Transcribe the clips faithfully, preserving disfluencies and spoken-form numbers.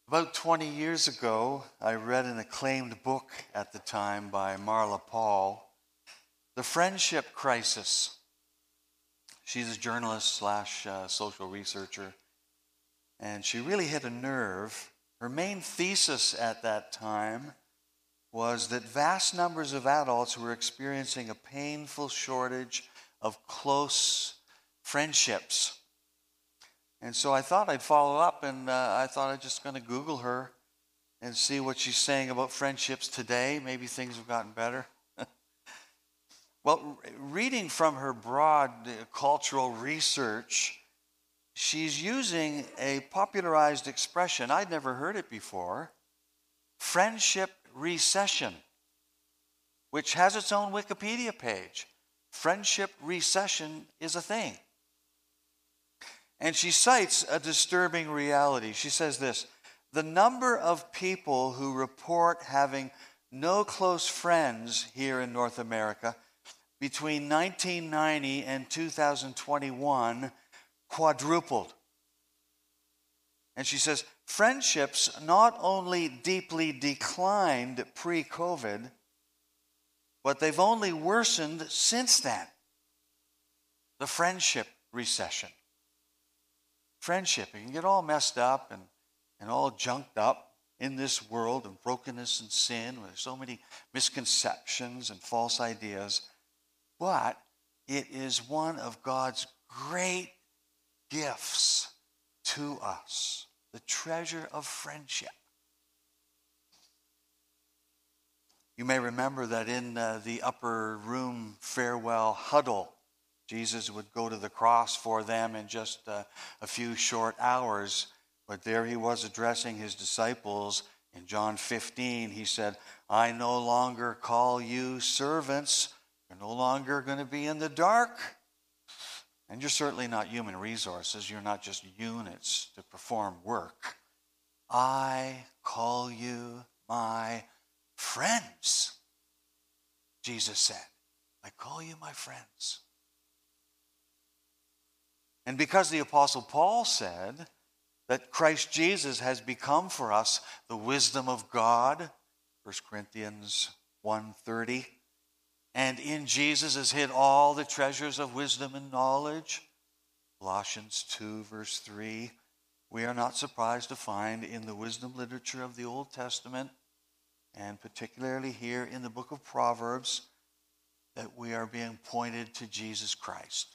About twenty years ago, I read an acclaimed book at the time by Marla Paul, The Friendship Crisis. She's a journalist slash uh, social researcher, and she really hit a nerve. Her main thesis at that time was that vast numbers of adults were experiencing a painful shortage of close friendships. And so I thought I'd follow up, and uh, I thought I'd just going to Google her and see what she's saying about friendships today. Maybe things have gotten better. Well, reading from her broad uh, cultural research, she's using a popularized expression. I'd never heard it before, friendship recession, which has its own Wikipedia page. Friendship recession is a thing. And she cites a disturbing reality. She says this: the number of people who report having no close friends here in North America between nineteen ninety and two thousand twenty-one quadrupled. And she says friendships not only deeply declined pre-COVID, but they've only worsened since then. The friendship recession. Friendship, it can get all messed up and, and all junked up in this world of brokenness and sin, where there's so many misconceptions and false ideas. But it is one of God's great gifts to us, the treasure of friendship. You may remember that in uh, the upper room farewell huddle, Jesus would go to the cross for them in just uh, a few short hours. But there he was addressing his disciples. In John fifteen, he said, I no longer call you servants. You're no longer going to be in the dark. And you're certainly not human resources. You're not just units to perform work. I call you my friends, Jesus said. I call you my friends. And because the Apostle Paul said that Christ Jesus has become for us the wisdom of God, First Corinthians one thirty, and in Jesus is hid all the treasures of wisdom and knowledge, Colossians two verse three, we are not surprised to find in the wisdom literature of the Old Testament, and particularly here in the book of Proverbs, that we are being pointed to Jesus Christ.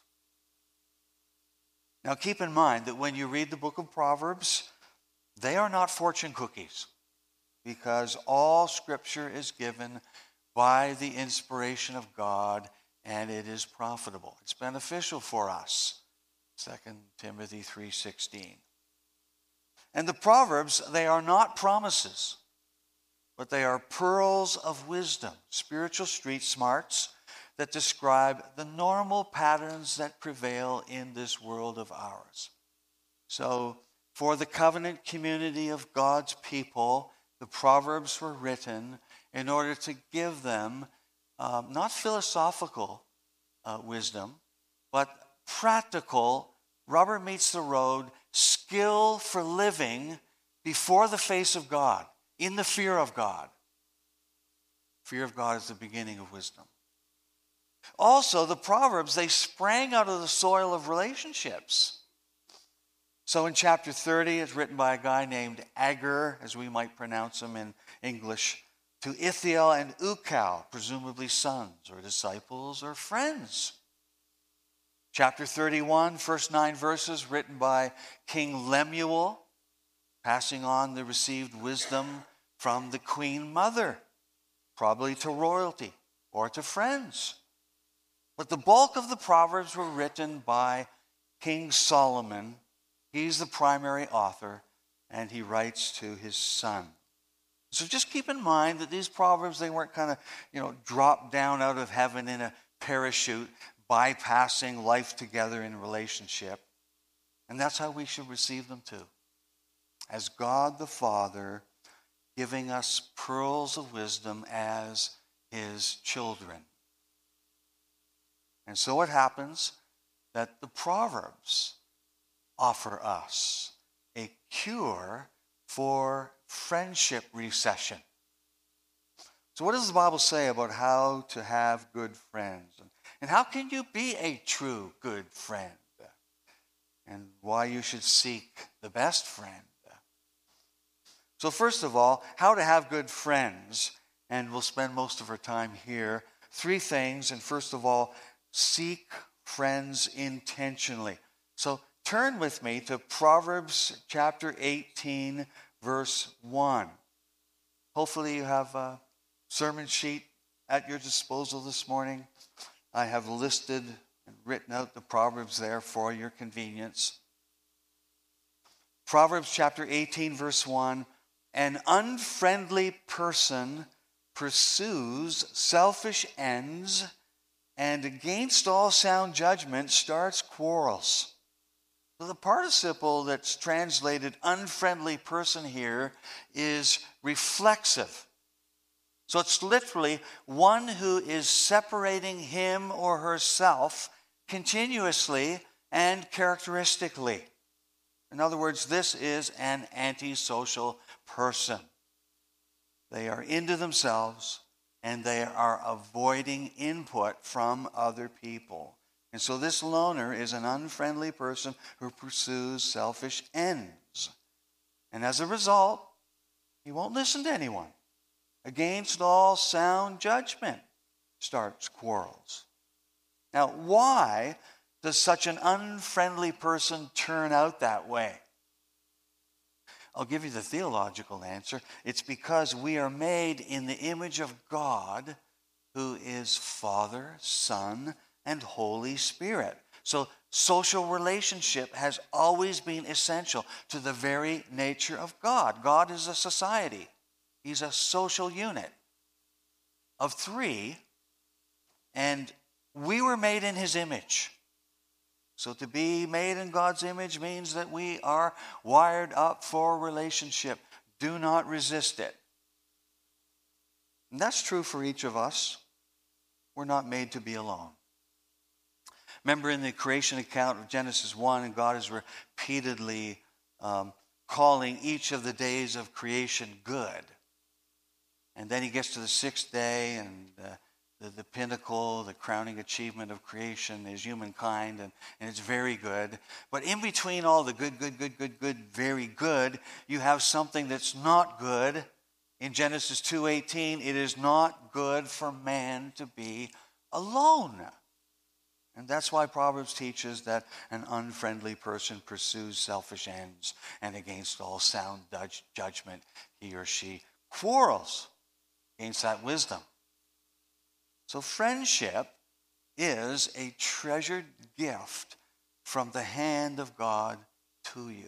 Now keep in mind that when you read the book of Proverbs, they are not fortune cookies, because all Scripture is given by the inspiration of God, and it is profitable. It's beneficial for us, Second Timothy three sixteen. And the Proverbs, they are not promises, but they are pearls of wisdom, spiritual street smarts that describe the normal patterns that prevail in this world of ours. So, for the covenant community of God's people, the Proverbs were written in order to give them um, not philosophical uh, wisdom, but practical, rubber meets the road, skill for living before the face of God, in the fear of God. Fear of God is the beginning of wisdom. Also, the Proverbs, they sprang out of the soil of relationships. So in chapter thirty, it's written by a guy named Agur, as we might pronounce him in English, to Ithiel and Ukal, presumably sons or disciples or friends. Chapter thirty-one, first nine verses, written by King Lemuel, passing on the received wisdom from the Queen Mother, probably to royalty or to friends. But the bulk of the Proverbs were written by King Solomon. He's the primary author, and he writes to his son. So just keep in mind that these Proverbs, they weren't kind of, you know, dropped down out of heaven in a parachute, bypassing life together in relationship. And that's how we should receive them too. As God the Father giving us pearls of wisdom as his children. And so it happens that the Proverbs offer us a cure for friendship recession. So what does the Bible say about how to have good friends? And how can you be a true good friend? And why you should seek the best friend. So first of all, how to have good friends. And we'll spend most of our time here. Three things. And first of all, seek friends intentionally. So turn with me to Proverbs chapter eighteen, verse one. Hopefully you have a sermon sheet at your disposal this morning. I have listed and written out the Proverbs there for your convenience. Proverbs chapter eighteen, verse one. An unfriendly person pursues selfish ends, and against all sound judgment starts quarrels. So the participle that's translated unfriendly person here is reflexive. So it's literally one who is separating him or herself continuously and characteristically. In other words, this is an antisocial person. They are into themselves and they are avoiding input from other people. And so this loner is an unfriendly person who pursues selfish ends. And as a result, he won't listen to anyone. Against all sound judgment starts quarrels. Now, why does such an unfriendly person turn out that way? I'll give you the theological answer. It's because we are made in the image of God, who is Father, Son, and Holy Spirit. So social relationship has always been essential to the very nature of God. God is a society. He's a social unit of three, and we were made in his image. So to be made in God's image means that we are wired up for relationship. Do not resist it. And that's true for each of us. We're not made to be alone. Remember in the creation account of Genesis one, God is repeatedly um, calling each of the days of creation good. And then he gets to the sixth day, and uh, the, the pinnacle, the crowning achievement of creation is humankind, and, and it's very good. But in between all the good, good, good, good, good, very good, you have something that's not good. In Genesis two eighteen, it is not good for man to be alone. And that's why Proverbs teaches that an unfriendly person pursues selfish ends, and against all sound judgment, he or she quarrels against that wisdom. So friendship is a treasured gift from the hand of God to you.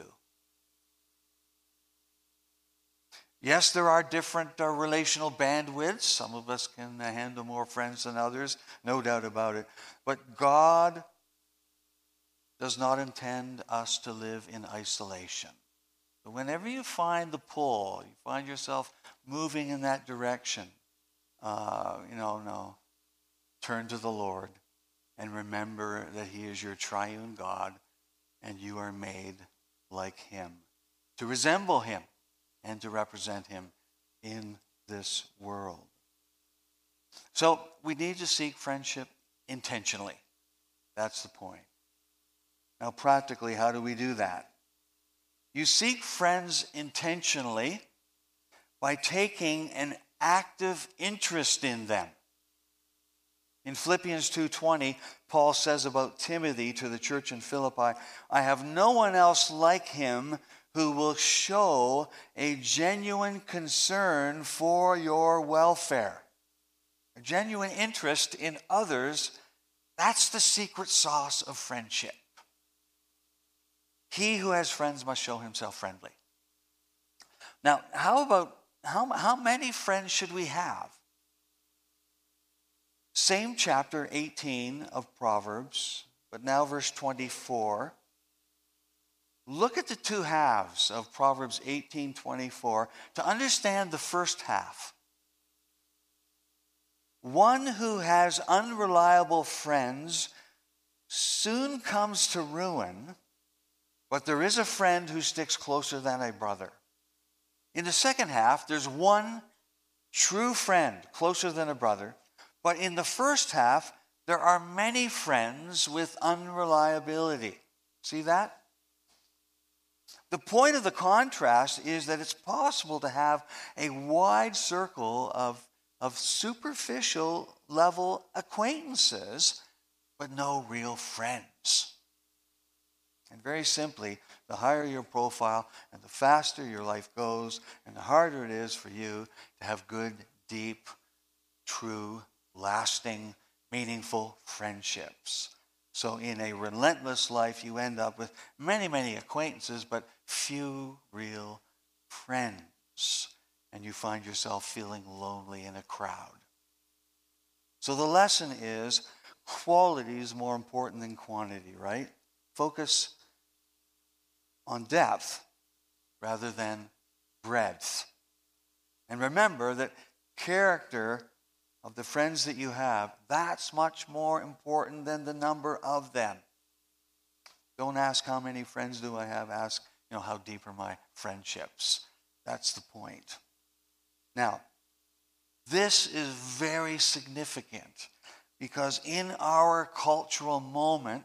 Yes, there are different uh, relational bandwidths. Some of us can uh, handle more friends than others, no doubt about it. But God does not intend us to live in isolation. But whenever you find the pull, you find yourself moving in that direction, uh, you know, no, turn to the Lord and remember that he is your triune God and you are made like him, to resemble him and to represent him in this world. So we need to seek friendship intentionally. That's the point. Now practically, how do we do that? You seek friends intentionally by taking an active interest in them. In Philippians two twenty, Paul says about Timothy to the church in Philippi, I have no one else like him who will show a genuine concern for your welfare. A genuine interest in others, that's the secret sauce of friendship. He who has friends must show himself friendly. Now, how about, how, how many friends should we have? Same chapter eighteen of Proverbs, but now verse twenty-four. Look at the two halves of Proverbs eighteen twenty-four to understand the first half. One who has unreliable friends soon comes to ruin, but there is a friend who sticks closer than a brother. In the second half, there's one true friend, closer than a brother. But in the first half, there are many friends with unreliability. See that? The point of the contrast is that it's possible to have a wide circle of, of superficial level acquaintances, but no real friends. And very simply, the higher your profile and the faster your life goes, and the harder it is for you to have good, deep, true, lasting, meaningful friendships. So in a relentless life, you end up with many, many acquaintances, but few real friends. And you find yourself feeling lonely in a crowd. So the lesson is quality is more important than quantity, right? Focus on depth rather than breadth. And remember that character of the friends that you have, that's much more important than the number of them. Don't ask how many friends do I have. Ask, you know, how deep are my friendships. That's the point. Now, this is very significant because in our cultural moment,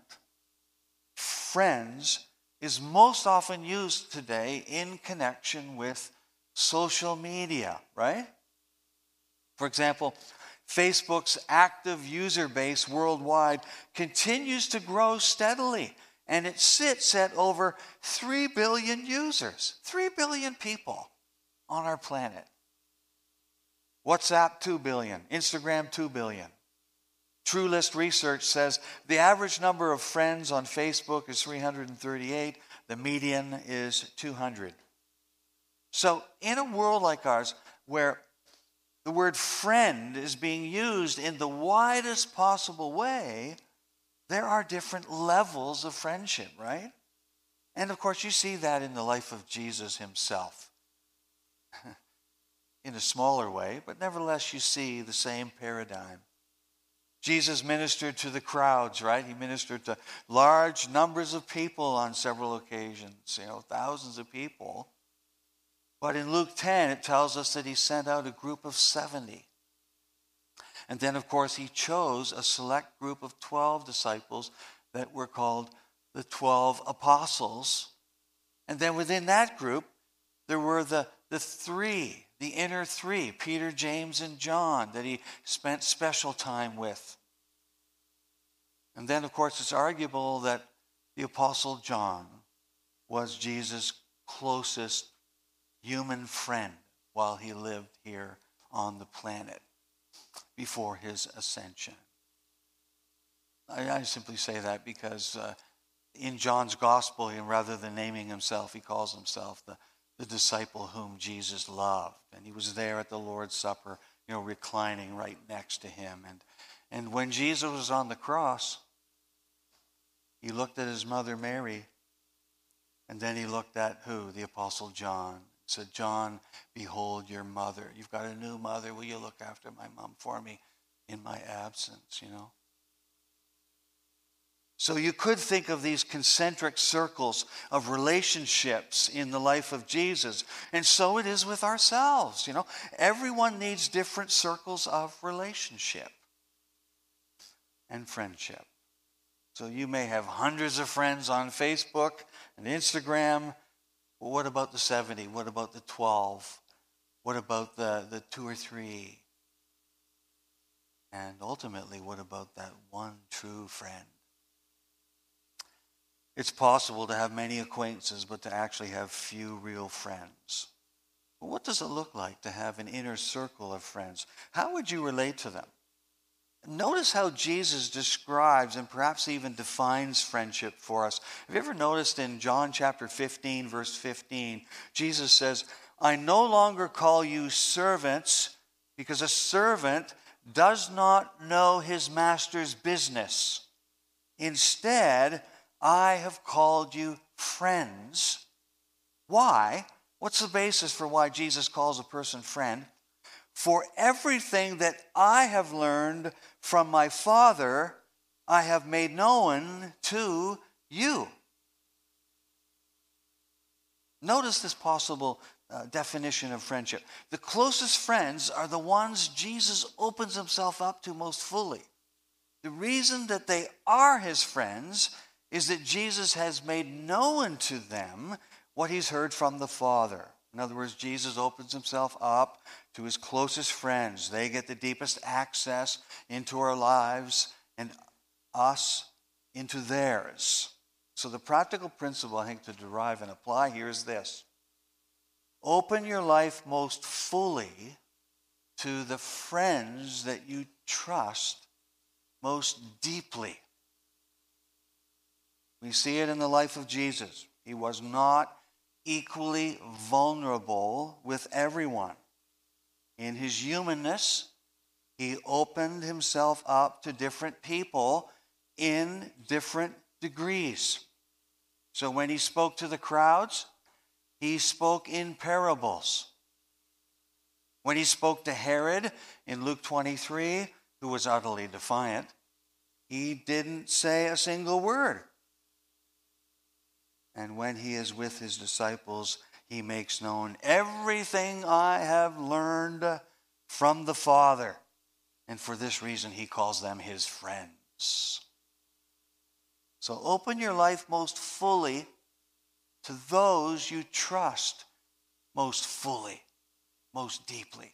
friends is most often used today in connection with social media, right? For example, Facebook's active user base worldwide continues to grow steadily, and it sits at over three billion users, three billion people on our planet. WhatsApp, two billion. Instagram, two billion. TrueList research says the average number of friends on Facebook is three hundred thirty-eight. The median is two hundred. So in a world like ours, where the word friend is being used in the widest possible way, there are different levels of friendship, right? And of course, you see that in the life of Jesus himself. In a smaller way, but nevertheless, you see the same paradigm. Jesus ministered to the crowds, right? He ministered to large numbers of people on several occasions, you know, thousands of people. But in Luke ten, it tells us that he sent out a group of seventy. And then, of course, he chose a select group of twelve disciples that were called the twelve apostles. And then within that group, there were the, the three, the inner three, Peter, James, and John, that he spent special time with. And then, of course, it's arguable that the Apostle John was Jesus' closest human friend while he lived here on the planet before his ascension. I, I simply say that because uh, in John's gospel, and rather than naming himself, he calls himself the, the disciple whom Jesus loved. And he was there at the Lord's Supper, you know, reclining right next to him. And, and when Jesus was on the cross, he looked at his mother Mary, and then he looked at who? The Apostle John. He said, John, behold your mother. You've got a new mother. Will you look after my mom for me in my absence, you know? So you could think of these concentric circles of relationships in the life of Jesus. And so it is with ourselves, you know. Everyone needs different circles of relationship and friendship. So you may have hundreds of friends on Facebook and Instagram. Well, what about the seventy? What about the twelve? What about the, the two or three? And ultimately, what about that one true friend? It's possible to have many acquaintances, but to actually have few real friends. Well, what does it look like to have an inner circle of friends? How would you relate to them? Notice how Jesus describes and perhaps even defines friendship for us. Have you ever noticed in John chapter fifteen, verse fifteen, Jesus says, I no longer call you servants, because a servant does not know his master's business. Instead, I have called you friends. Why? What's the basis for why Jesus calls a person friend? For everything that I have learned from my Father, I have made known to you. Notice this possible uh, definition of friendship. The closest friends are the ones Jesus opens himself up to most fully. The reason that they are his friends is that Jesus has made known to them what he's heard from the Father. In other words, Jesus opens himself up to his closest friends. They get the deepest access into our lives and us into theirs. So the practical principle, I think, to derive and apply here is this. Open your life most fully to the friends that you trust most deeply. We see it in the life of Jesus. He was not equally vulnerable with everyone. In his humanness, he opened himself up to different people in different degrees. So when he spoke to the crowds, he spoke in parables. When he spoke to Herod in Luke twenty-three, who was utterly defiant, he didn't say a single word. And when he is with his disciples, he makes known everything I have learned from the Father. And for this reason, he calls them his friends. So open your life most fully to those you trust most fully, most deeply.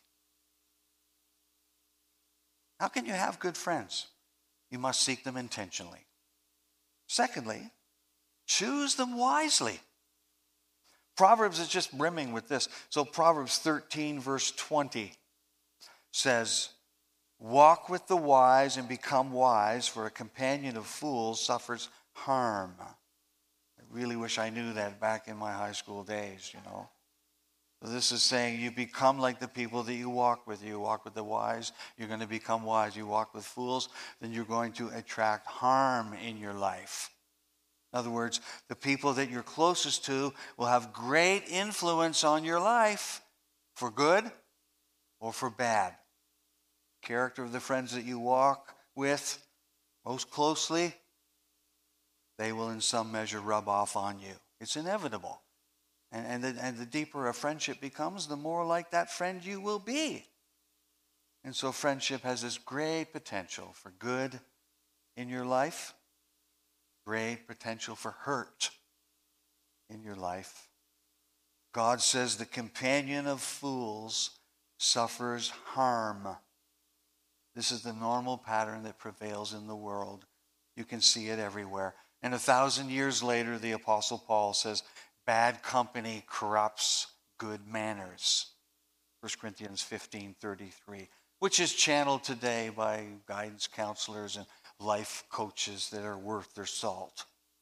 How can you have good friends? You must seek them intentionally. Secondly, choose them wisely. Proverbs is just brimming with this. So Proverbs thirteen verse twenty says, walk with the wise and become wise, for a companion of fools suffers harm. I really wish I knew that back in my high school days, you know. So this is saying you become like the people that you walk with. You walk with the wise, you're going to become wise. You walk with fools, then you're going to attract harm in your life. In other words, the people that you're closest to will have great influence on your life, for good or for bad. Character of the friends that you walk with most closely, they will in some measure rub off on you. It's inevitable. And, and, the, and the deeper a friendship becomes, the more like that friend you will be. And so friendship has this great potential for good in your life, great potential for hurt in your life. God says the companion of fools suffers harm. This is the normal pattern that prevails in the world. You can see it everywhere. And a thousand years later, the Apostle Paul says, bad company corrupts good manners. First Corinthians fifteen thirty-three, which is channeled today by guidance counselors and life coaches that are worth their salt.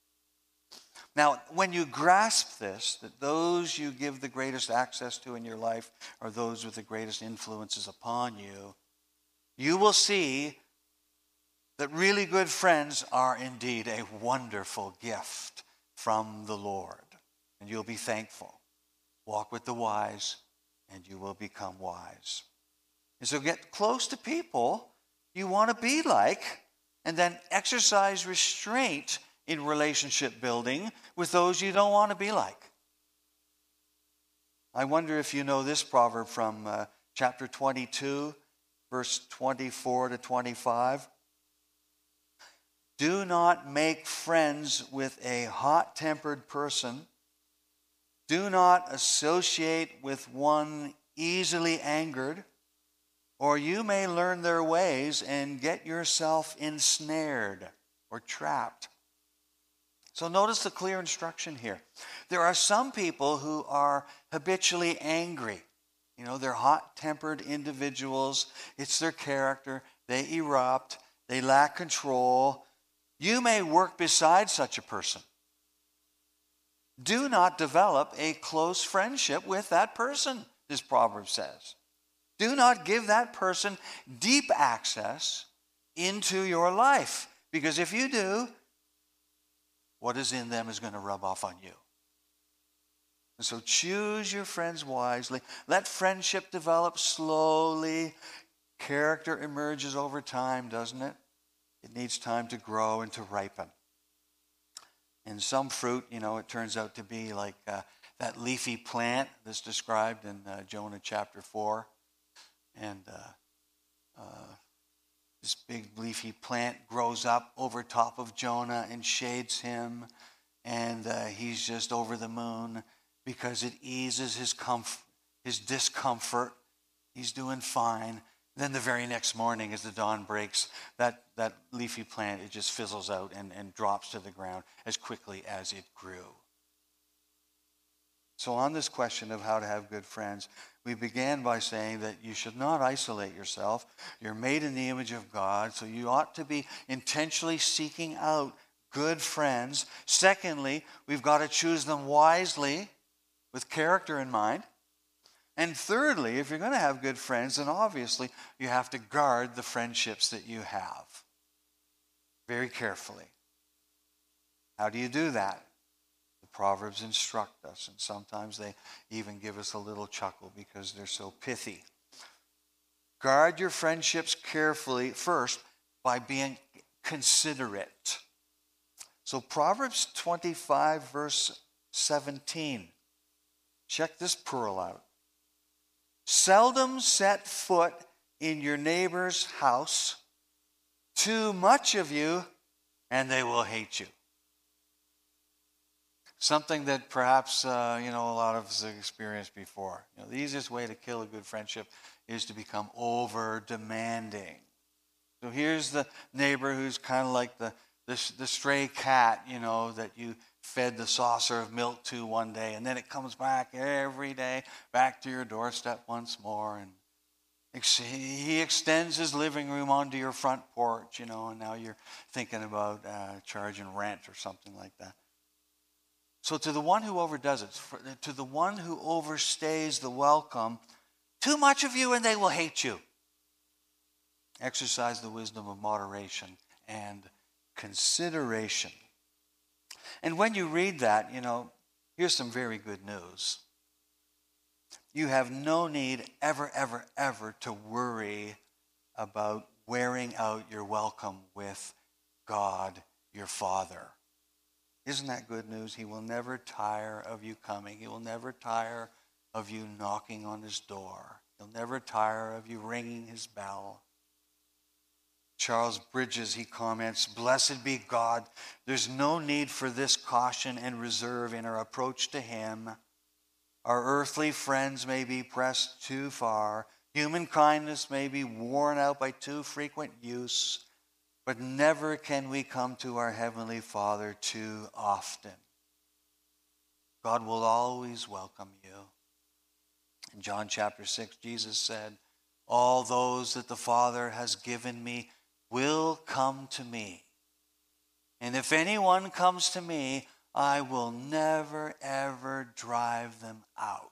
Now, when you grasp this, that those you give the greatest access to in your life are those with the greatest influences upon you, you will see that really good friends are indeed a wonderful gift from the Lord. And you'll be thankful. Walk with the wise, and you will become wise. And so get close to people you want to be like, and then exercise restraint in relationship building with those you don't want to be like. I wonder if you know this proverb from uh, chapter twenty-two, verse twenty-four to twenty-five. Do not make friends with a hot-tempered person. Do not associate with one easily angered, or you may learn their ways and get yourself ensnared or trapped. So notice the clear instruction here. There are some people who are habitually angry. You know, they're hot-tempered individuals. It's their character. They erupt. They lack control. You may work beside such a person. Do not develop a close friendship with that person, this proverb says. Do not give that person deep access into your life. Because if you do, what is in them is going to rub off on you. And so choose your friends wisely. Let friendship develop slowly. Character emerges over time, doesn't it? It needs time to grow and to ripen. And some fruit, you know, it turns out to be like uh, that leafy plant that's described in uh, Jonah chapter four. And uh, uh, this big leafy plant grows up over top of Jonah and shades him. And uh, he's just over the moon because it eases his comf- his discomfort. He's doing fine. Then the very next morning as the dawn breaks, that, that leafy plant, it just fizzles out and, and drops to the ground as quickly as it grew. So on this question of how to have good friends, we began by saying that you should not isolate yourself. You're made in the image of God, so you ought to be intentionally seeking out good friends. Secondly, we've got to choose them wisely with character in mind. And thirdly, if you're going to have good friends, then obviously you have to guard the friendships that you have very carefully. How do you do that? The Proverbs instruct us, and sometimes they even give us a little chuckle because they're so pithy. Guard your friendships carefully, first, by being considerate. So Proverbs twenty-five, verse seventeen. Check this pearl out. Seldom set foot in your neighbor's house. Too much of you, and they will hate you. Something that perhaps uh, you know a lot of us have experienced before. You know, the easiest way to kill a good friendship is to become over demanding. So here's the neighbor who's kind of like the, the the stray cat, you know, that you fed the saucer of milk to one day, and then it comes back every day, back to your doorstep once more, and he extends his living room onto your front porch, you know, and now you're thinking about uh, charging rent or something like that. So to the one who overdoes it, to the one who overstays the welcome, too much of you and they will hate you. Exercise the wisdom of moderation and consideration. And when you read that, you know, here's some very good news. You have no need ever, ever, ever to worry about wearing out your welcome with God, your Father. Isn't that good news? He will never tire of you coming. He will never tire of you knocking on his door. He'll never tire of you ringing his bell. Charles Bridges, he comments, "Blessed be God, there's no need for this caution and reserve in our approach to him. Our earthly friends may be pressed too far. Human kindness may be worn out by too frequent use. But never can we come to our Heavenly Father too often. God will always welcome you." In John chapter six, Jesus said, "All those that the Father has given me will come to me. And if anyone comes to me, I will never, ever drive them out."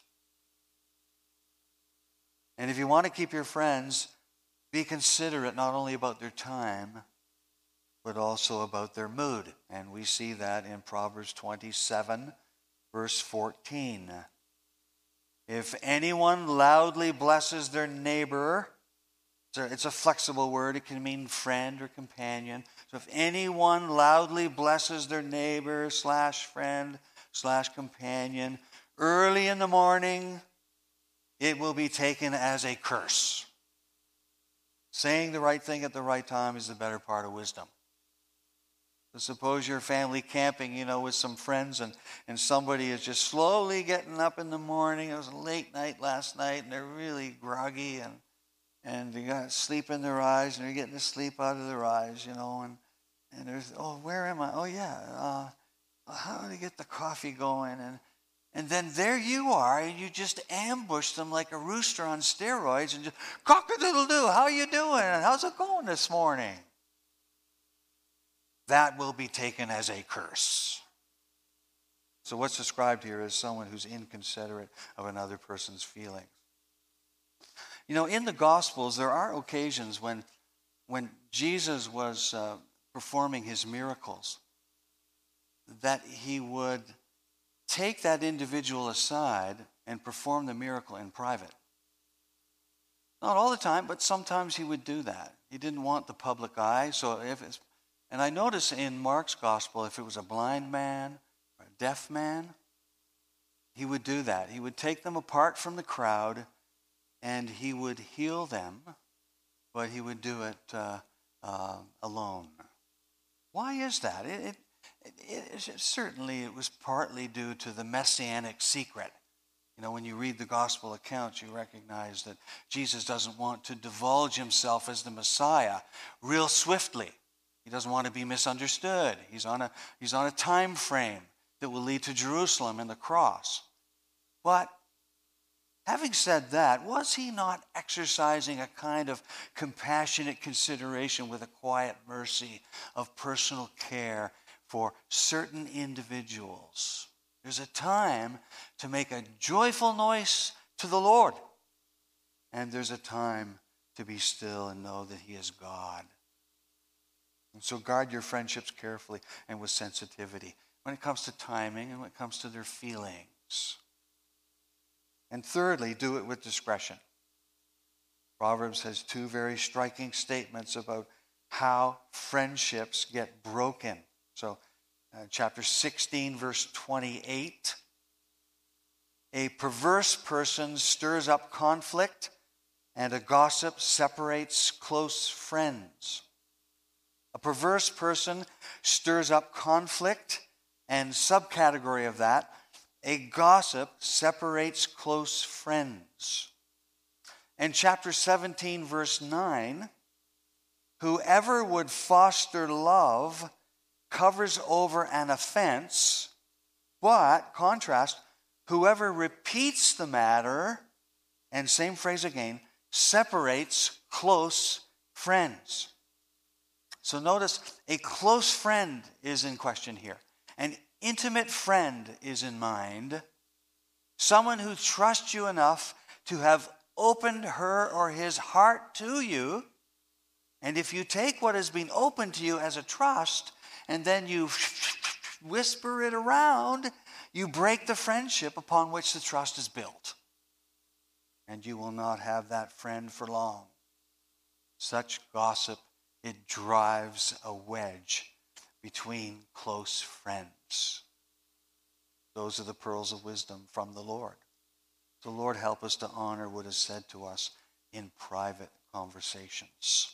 And if you want to keep your friends, be considerate not only about their time, but also about their mood. And we see that in Proverbs twenty-seven, verse fourteen. If anyone loudly blesses their neighbor, it's a flexible word. It can mean friend or companion. So if anyone loudly blesses their neighbor slash friend slash companion early in the morning, it will be taken as a curse. Saying the right thing at the right time is the better part of wisdom. So suppose you're family camping, you know, with some friends, and, and somebody is just slowly getting up in the morning. It was a late night last night, and they're really groggy, and and they got sleep in their eyes, and they're getting the sleep out of their eyes, you know, and, and there's, oh, where am I? Oh, yeah, uh, how do I get the coffee going? And And then there you are, and you just ambush them like a rooster on steroids and just, cock-a-doodle-doo, how you doing? How's it going this morning? That will be taken as a curse. So what's described here is someone who's inconsiderate of another person's feelings. You know, in the Gospels, there are occasions when, when Jesus was uh, performing his miracles that he would take that individual aside and perform the miracle in private. Not all the time, but sometimes he would do that. He didn't want the public eye. So if it's, and I notice in Mark's gospel, if it was a blind man or a deaf man, he would do that. He would take them apart from the crowd and he would heal them, but he would do it uh, uh, alone. Why is that? It, it, it, it, certainly it was partly due to the messianic secret. You know, when you read the gospel accounts, you recognize that Jesus doesn't want to divulge himself as the Messiah real swiftly. He doesn't want to be misunderstood. He's on a, he's on a time frame that will lead to Jerusalem and the cross. But having said that, was he not exercising a kind of compassionate consideration with a quiet mercy of personal care for certain individuals? There's a time to make a joyful noise to the Lord. And there's a time to be still and know that he is God. And so guard your friendships carefully and with sensitivity when it comes to timing and when it comes to their feelings. And thirdly, do it with discretion. Proverbs has two very striking statements about how friendships get broken. So Uh, chapter sixteen, verse twenty-eight. A perverse person stirs up conflict, and a gossip separates close friends. A perverse person stirs up conflict, and subcategory of that, a gossip separates close friends. And chapter seventeen, verse nine, whoever would foster love covers over an offense, but, contrast, whoever repeats the matter, and same phrase again, separates close friends. So notice, a close friend is in question here. An intimate friend is in mind. Someone who trusts you enough to have opened her or his heart to you. And if you take what has been opened to you as a trust, and then you whisper it around, you break the friendship upon which the trust is built. And you will not have that friend for long. Such gossip, it drives a wedge between close friends. Those are the pearls of wisdom from the Lord. The Lord help us to honor what is said to us in private conversations.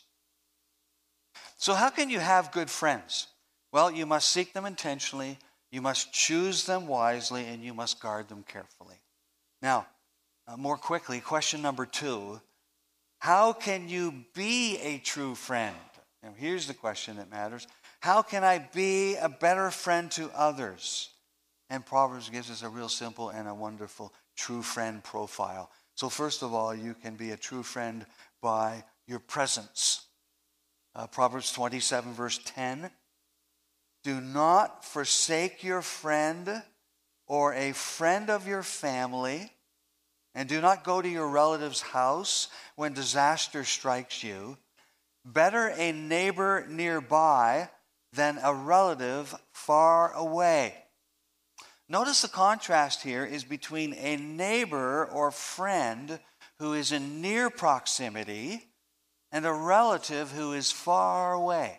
So how can you have good friends? Well, you must seek them intentionally, you must choose them wisely, and you must guard them carefully. Now, uh, more quickly, question number two, how can you be a true friend? Now, here's the question that matters. How can I be a better friend to others? And Proverbs gives us a real simple and a wonderful true friend profile. So first of all, you can be a true friend by your presence. Uh, Proverbs twenty-seven, verse ten. Do not forsake your friend or a friend of your family, and do not go to your relative's house when disaster strikes you. Better a neighbor nearby than a relative far away. Notice the contrast here is between a neighbor or friend who is in near proximity and a relative who is far away.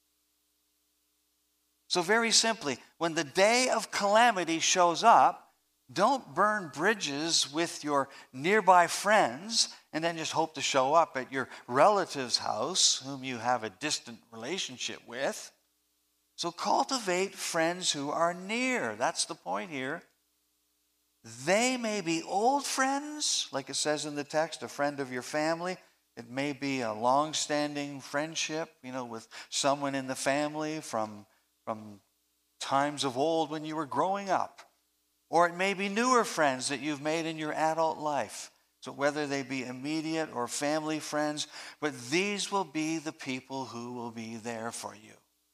So very simply, when the day of calamity shows up, don't burn bridges with your nearby friends and then just hope to show up at your relative's house, whom you have a distant relationship with. So cultivate friends who are near. That's the point here. They may be old friends, like it says in the text, a friend of your family. It may be a long-standing friendship, you know, with someone in the family from, from times of old when you were growing up. Or it may be newer friends that you've made in your adult life. So whether they be immediate or family friends, but these will be the people who will be there for you.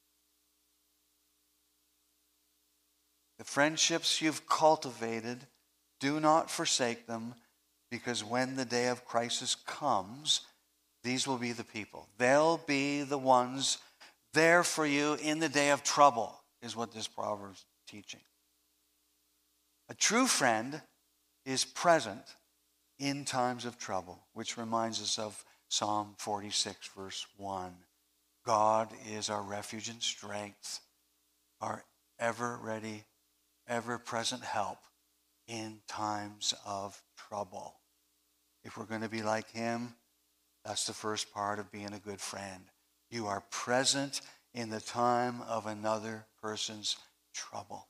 The friendships you've cultivated, do not forsake them, because when the day of crisis comes, these will be the people. They'll be the ones there for you in the day of trouble, is what this proverb is teaching. A true friend is present in times of trouble, which reminds us of Psalm forty-six, verse one. God is our refuge and strength, our ever-ready, ever-present help in times of trouble. If we're going to be like him, that's the first part of being a good friend. You are present in the time of another person's trouble.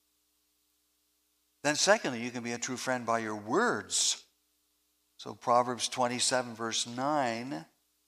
Then secondly, you can be a true friend by your words. So Proverbs twenty-seven verse nine,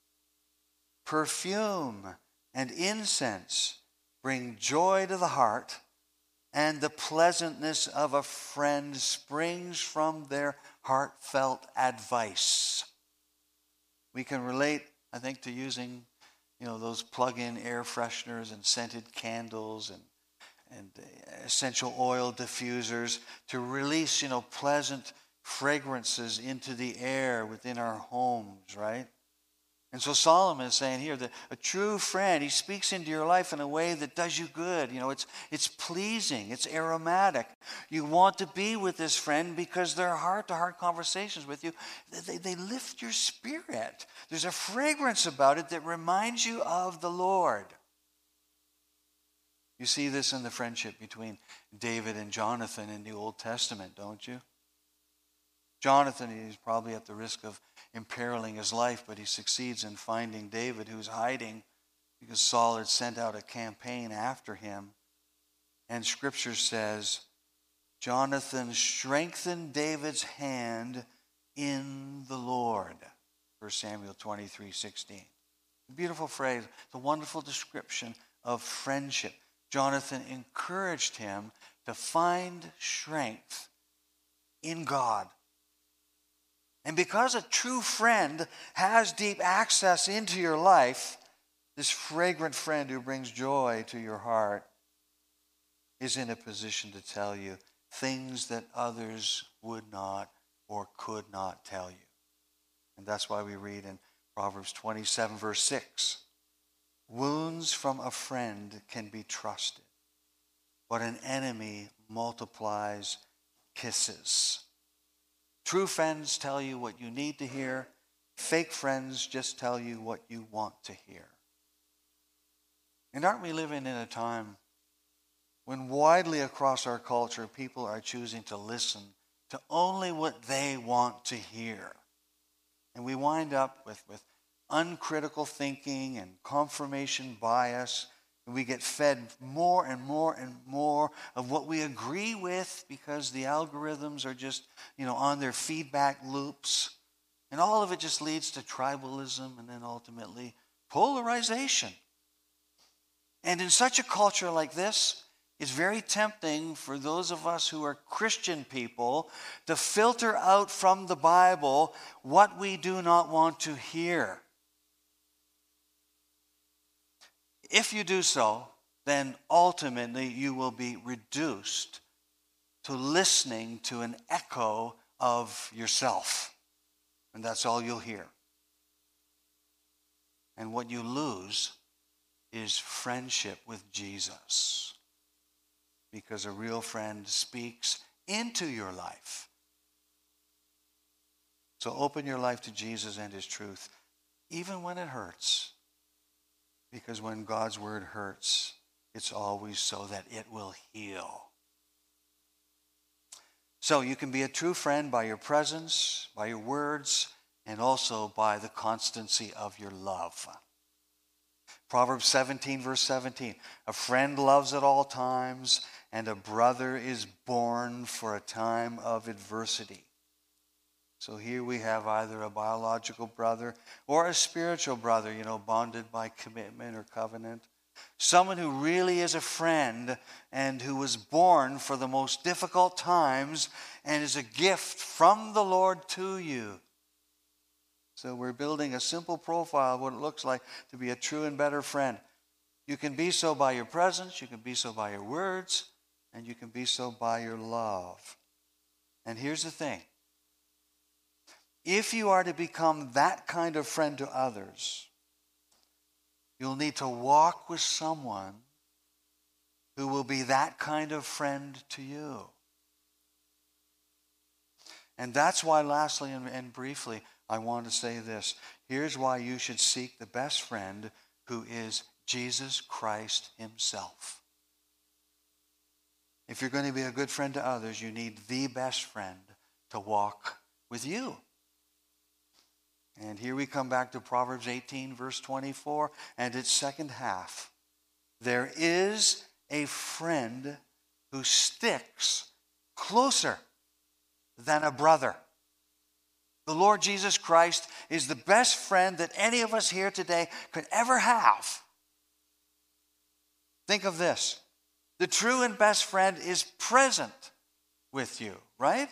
perfume and incense bring joy to the heart, and the pleasantness of a friend springs from their heartfelt advice. We can relate, I think, to using, you know, those plug-in air fresheners and scented candles and and essential oil diffusers to release, you know, pleasant fragrances into the air within our homes, right? And so Solomon is saying here that a true friend, he speaks into your life in a way that does you good. You know, it's it's pleasing, it's aromatic. You want to be with this friend because their heart-to-heart conversations with you, they, they lift your spirit. There's a fragrance about it that reminds you of the Lord. You see this in the friendship between David and Jonathan in the Old Testament, don't you? Jonathan is probably at the risk of imperiling his life, but he succeeds in finding David, who's hiding because Saul had sent out a campaign after him. And Scripture says, Jonathan strengthened David's hand in the Lord. First Samuel twenty-three sixteen. A beautiful phrase, the wonderful description of friendship. Jonathan encouraged him to find strength in God. And because a true friend has deep access into your life, this fragrant friend who brings joy to your heart is in a position to tell you things that others would not or could not tell you. And that's why we read in Proverbs twenty-seven verse six, wounds from a friend can be trusted, but an enemy multiplies kisses. True friends tell you what you need to hear. Fake friends just tell you what you want to hear. And aren't we living in a time when widely across our culture people are choosing to listen to only what they want to hear? And we wind up with, with uncritical thinking and confirmation bias. And we get fed more and more and more of what we agree with because the algorithms are just, you know, on their feedback loops. And all of it just leads to tribalism and then ultimately polarization. And in such a culture like this, it's very tempting for those of us who are Christian people to filter out from the Bible what we do not want to hear. If you do so, then ultimately you will be reduced to listening to an echo of yourself. And that's all you'll hear. And what you lose is friendship with Jesus. Because a real friend speaks into your life. So open your life to Jesus and his truth, even when it hurts. Because when God's word hurts, it's always so that it will heal. So you can be a true friend by your presence, by your words, and also by the constancy of your love. Proverbs seventeen verse seventeen, a friend loves at all times, and a brother is born for a time of adversity. So here we have either a biological brother or a spiritual brother, you know, bonded by commitment or covenant. Someone who really is a friend and who was born for the most difficult times and is a gift from the Lord to you. So we're building a simple profile of what it looks like to be a true and better friend. You can be so by your presence, you can be so by your words, and you can be so by your love. And here's the thing. If you are to become that kind of friend to others, you'll need to walk with someone who will be that kind of friend to you. And that's why, lastly and, and briefly, I want to say this. Here's why you should seek the best friend, who is Jesus Christ himself. If you're going to be a good friend to others, you need the best friend to walk with you. And here we come back to Proverbs eighteen, verse twenty-four, and its second half. There is a friend who sticks closer than a brother. The Lord Jesus Christ is the best friend that any of us here today could ever have. Think of this. The true and best friend is present with you, right?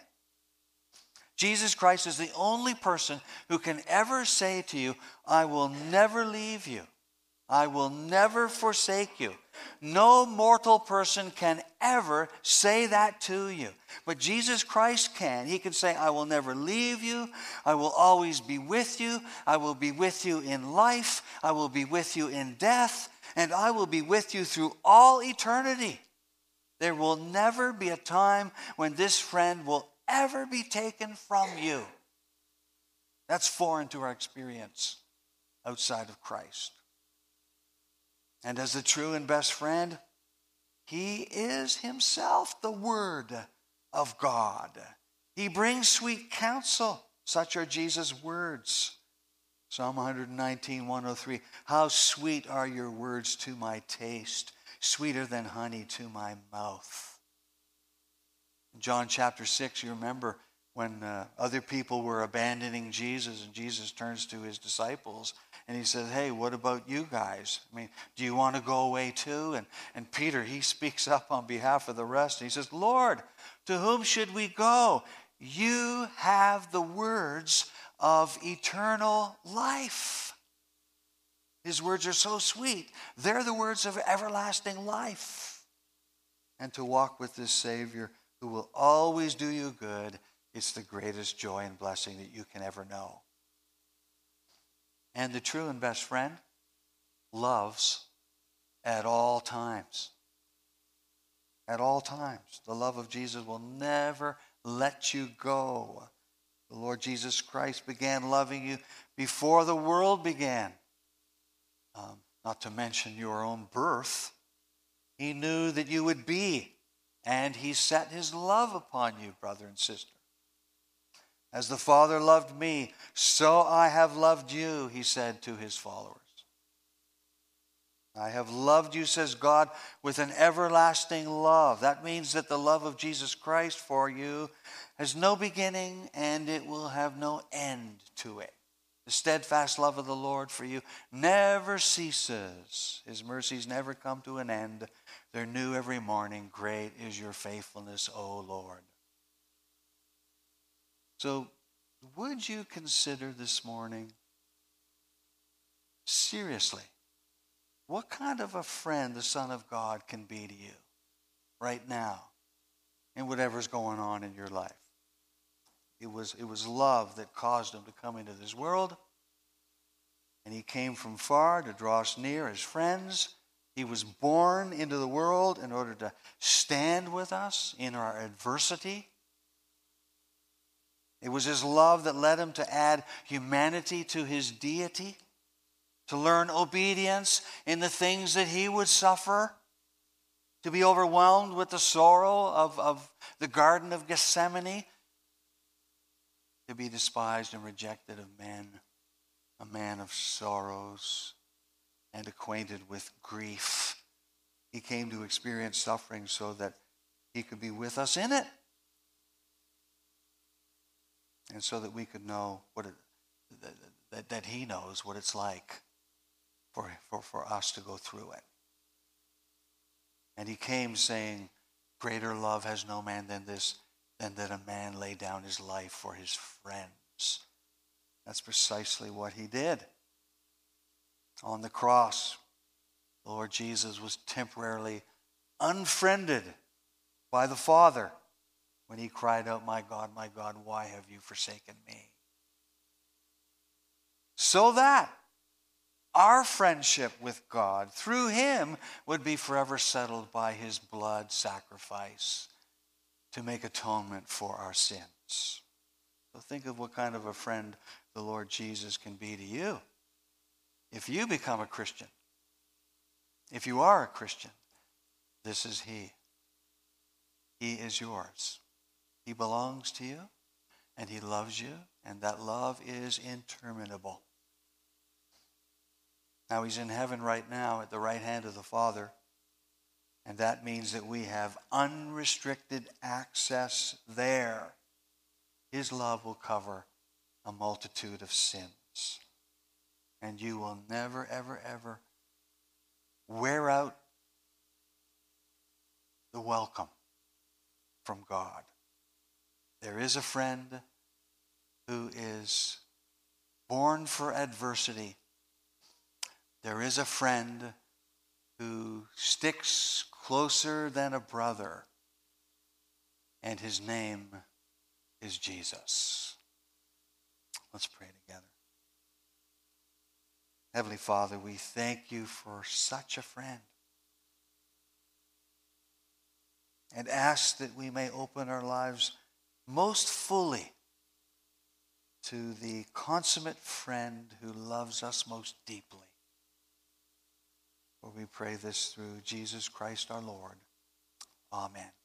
Jesus Christ is the only person who can ever say to you, I will never leave you. I will never forsake you. No mortal person can ever say that to you. But Jesus Christ can. He can say, I will never leave you. I will always be with you. I will be with you in life. I will be with you in death. And I will be with you through all eternity. There will never be a time when this friend will ever be taken from you. That's foreign to our experience outside of Christ. And as the true and best friend, he is himself the Word of God. He brings sweet counsel. Such are Jesus' words. Psalm one nineteen, one oh three. How sweet are your words to my taste, sweeter than honey to my mouth. In John chapter six, you remember when uh, other people were abandoning Jesus, and Jesus turns to his disciples and he says, hey, what about you guys? I mean, do you want to go away too? And, and Peter, he speaks up on behalf of the rest. And he says, Lord, to whom should we go? You have the words of eternal life. His words are so sweet. They're the words of everlasting life. And to walk with this Savior who will always do you good, it's the greatest joy and blessing that you can ever know. And the true and best friend loves at all times. At all times. The love of Jesus will never let you go. The Lord Jesus Christ began loving you before the world began. Um, not to mention your own birth. He knew that you would be, and he set his love upon you, brother and sister. As the Father loved me, so I have loved you, he said to his followers. I have loved you, says God, with an everlasting love. That means that the love of Jesus Christ for you has no beginning and it will have no end to it. The steadfast love of the Lord for you never ceases. His mercies never come to an end. They're new every morning. Great is your faithfulness, O Lord. So, would you consider this morning, seriously, what kind of a friend the Son of God can be to you right now in whatever's going on in your life? It was, it was love that caused him to come into this world. And he came from far to draw us near as friends. He was born into the world in order to stand with us in our adversity. It was his love that led him to add humanity to his deity, to learn obedience in the things that he would suffer, to be overwhelmed with the sorrow of, of the Garden of Gethsemane, to be despised and rejected of men, a man of sorrows and acquainted with grief. He came to experience suffering so that he could be with us in it. And so that we could know what it, that, that, that he knows what it's like for, for, for us to go through it. And he came saying, greater love has no man than this, than that a man lay down his life for his friends. That's precisely what he did. On the cross, the Lord Jesus was temporarily unfriended by the Father when he cried out, my God, my God, why have you forsaken me? So that our friendship with God through him would be forever settled by his blood sacrifice to make atonement for our sins. So think of what kind of a friend the Lord Jesus can be to you. If you become a Christian, if you are a Christian, this is he. He is yours. He belongs to you, and he loves you, and that love is interminable. Now he's in heaven right now at the right hand of the Father, and that means that we have unrestricted access there. His love will cover a multitude of sins, and you will never, ever, ever wear out the welcome from God. There is a friend who is born for adversity. There is a friend who sticks closer than a brother, and his name is Jesus. Let's pray together. Heavenly Father, we thank you for such a friend, and ask that we may open our lives most fully to the consummate friend who loves us most deeply. For we pray this through Jesus Christ our Lord. Amen.